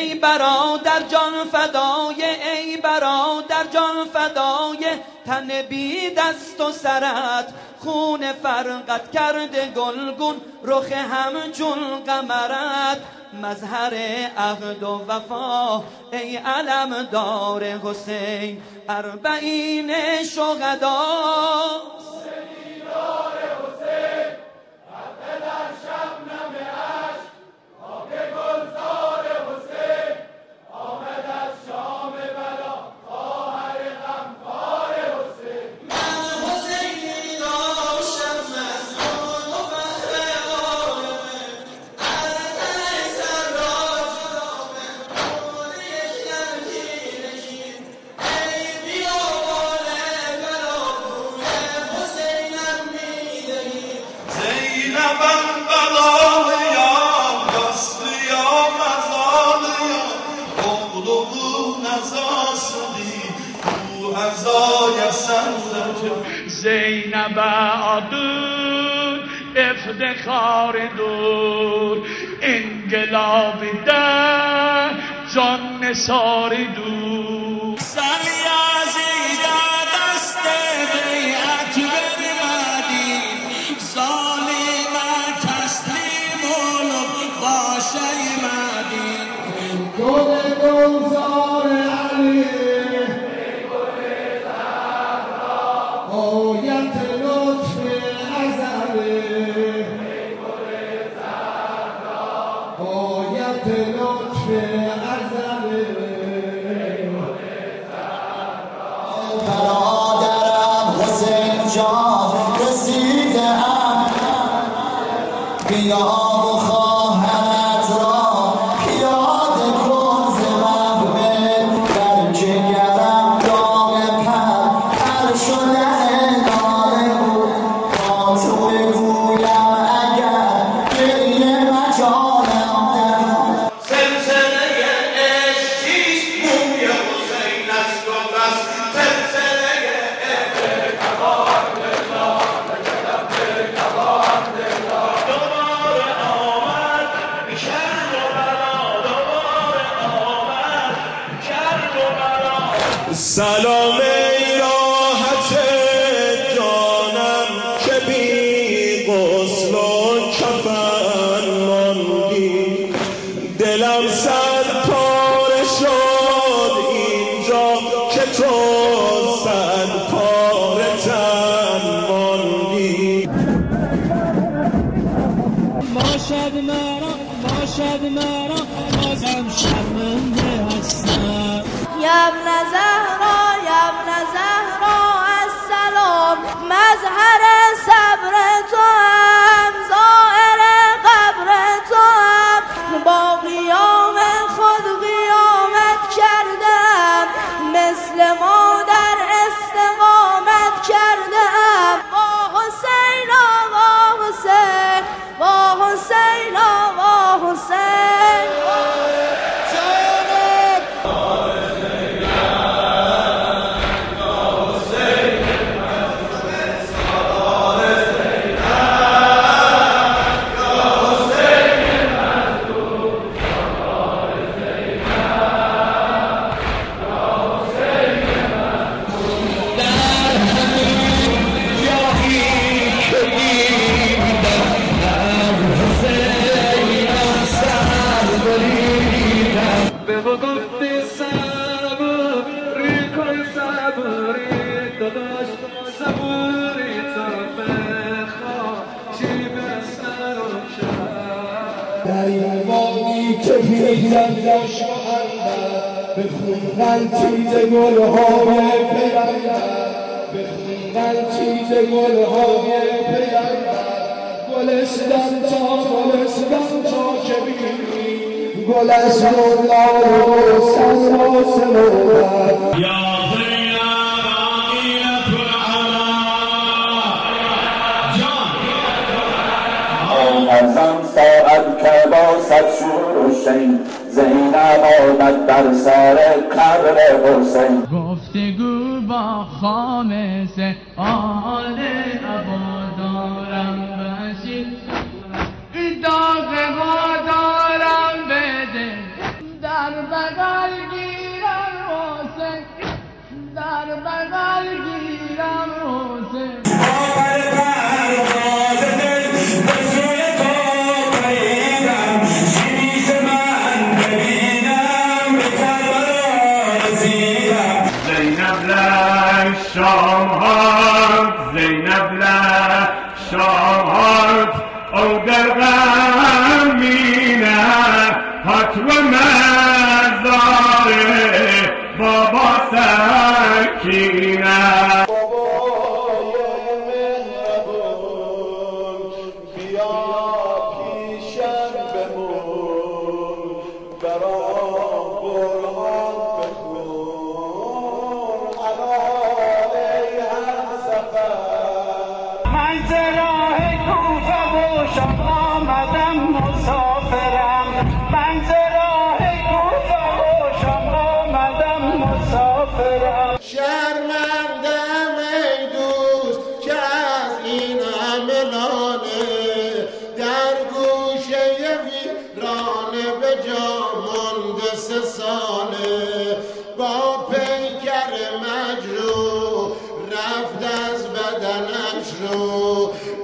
ای برادر جان فدای، ای برادر جان فدای تن بی دست و سرت، خون فرقت کرده گلگون رخ همچون قمرت، مظهر عهد و وفا ای علمدار حسین، اربعین شهدا زینب عدود افتخار دور، انقلاب ده جان نثار دور، سر یزید دست بیعت برمدی، ظالم تسلیم باشه مدین، گل گلزار علی آیت لطف ازلی، آیت لطف ازلی. برادرم حسین جان رسیدم، بیا و خواهرت را پیاده کن ز محمل، در جگرم داغ پر شده سلام ای راحت جانم که بی غسل و کفن ماندی، دلم صد پاره شد اینجا که تو صد پاره تن ماندی. باشد مرا بازم شرمنده هستم. یا ابن زهرا یا ابن زهرا السلام، مظهر صبر تو هم ظاهر قبر تو هم، با قیام خود قیامت کردم، مثل ما در استقامت کردم. با حسین آقا حسین، با حسین آقا حسین. در این وادی که پیرم داشت محمد، به خون غلتیده گلهای پیرمبر، به خون غلتیده گلهای پیرمبر، گلستان تا که بینی گل از لال و سر و سنوبر. ازم ساعت که با صد شور و شین، زینب آمد بر سر قبر حسین. گفتگو با خامسه آل عبادارم بشید، داغ ما دارم بده در بغل گیرم حسین، در بغل گیرم حسین. آور پرواز دل به سوی تو پریدم، شیش من ببینم به کربلا رسیدم. زینب لش شامهات، زینب لش شامهات او در غمینه حتم مزار بابا سکینه. بابای مهربون بیا پیشم بمون، برام قرآن بخون الا ای همسفر. من ز راه کوفه و شام آمدم مسافرم، من ز راه کوفه و شام آمدم مسافرم. شرمندم ای دوست که از این همه ناله در گوشه ویرانه به جا مانده 3 ساله. با پیکر مجروح رفت از بدنش رو